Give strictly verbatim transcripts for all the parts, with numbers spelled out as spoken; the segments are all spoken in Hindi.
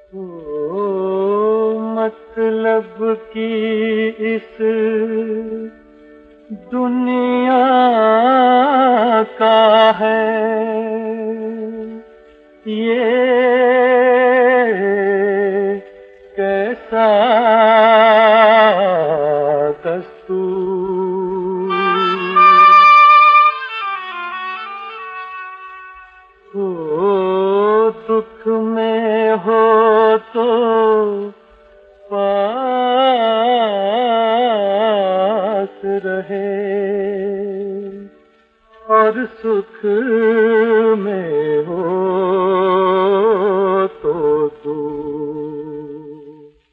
ओ मतलब की इस दुनिया का है ये कैसा दस्तूर। हो दुख में हो तो पास रहे और सुख में हो तो दूर।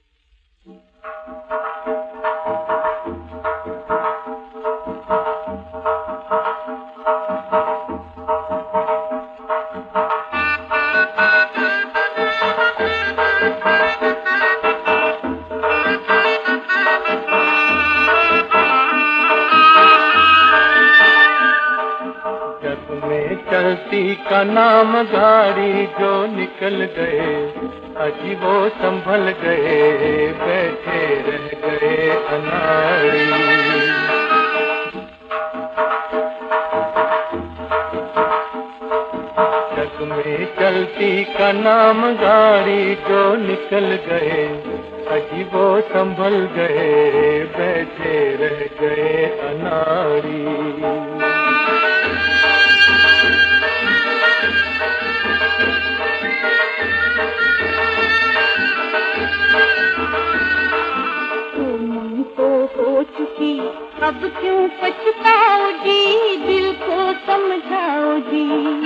चलती का नाम गाड़ी जो निकल गए अजी वो संभल गए बैठे रह गए अनाड़ी। जग में चलती का नाम गाड़ी जो निकल गए अजी वो संभल गए बैठे रह गए अनाड़ी। अब क्यों पछताओगी दिल को समझाओगी।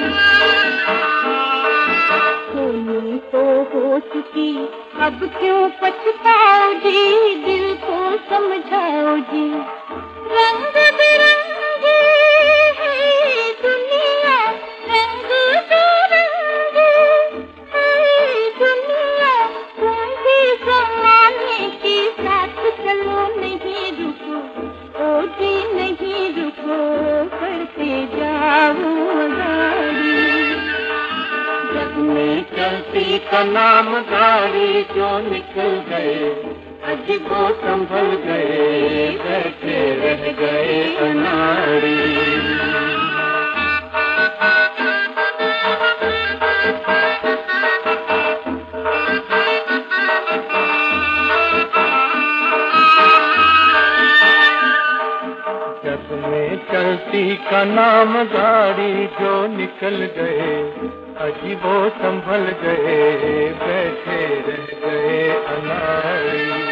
होनी तो हो चुकी अब क्यों पछताओगी दिल को समझाओगी। रंग बिरंगी है दुनिया रंग बिरंगी है दुनिया तुम भी ज़माने के साथ चलो नहीं रुको ओ जी नहीं रुको करते जाओ गाड़ी। जग में चलती का नाम गाड़ी जो निकल गए अज वो संभल गए बैठे रह गए अनाड़ी। चलती का नाम गाड़ी जो निकल गए अजी वो संभल गए बैठे रह गए अनाड़ी।